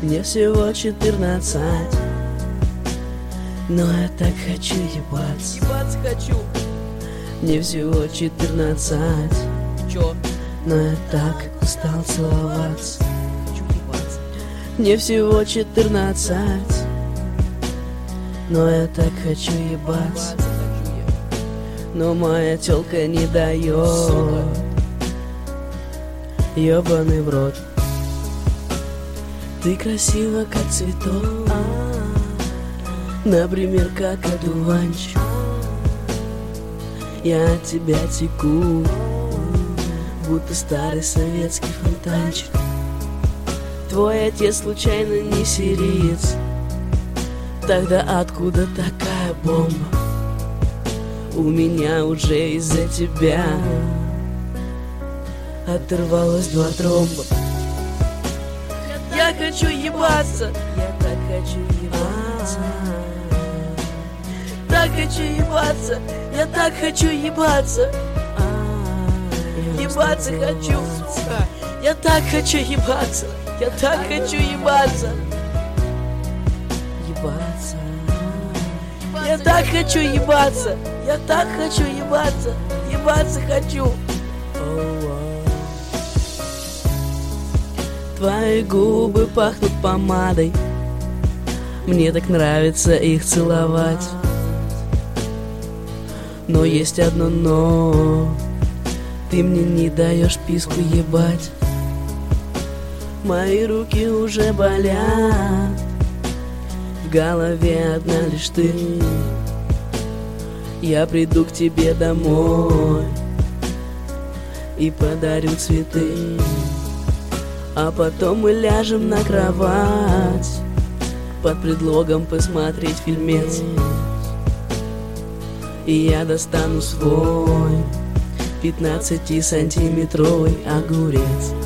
Мне всего 14, но я так хочу ебаться. Ебаться хочу. Мне всего 14, Чё? но я так устал целоваться. Хочу ебаться. Мне всего 14, но я так хочу ебаться. Ебаться хочу я. Но моя тёлка не даёт. Сука. Ёбаный в рот. Ты красива, как цветок, например, как одуванчик. Я от тебя теку, будто старый советский фонтанчик. Твой отец случайно не сириец? Тогда откуда такая бомба? У меня уже из-за тебя оторвалось 2 тромба. Я хочу ебаться, я так хочу ебаться. Так хочу ебаться, я так хочу ебаться. Ебаться хочу, сука. Я так хочу ебаться, я так хочу ебаться. Ебаться. Я так хочу ебаться, я так хочу ебаться. Ебаться хочу. Твои губы пахнут помадой, мне так нравится их целовать. Но есть одно но, ты мне не даешь писку ебать. Мои руки уже болят, в голове одна лишь ты. Я приду к тебе домой и подарю цветы, а потом мы ляжем на кровать под предлогом посмотреть фильмец. И я достану свой 15-сантиметровый огурец.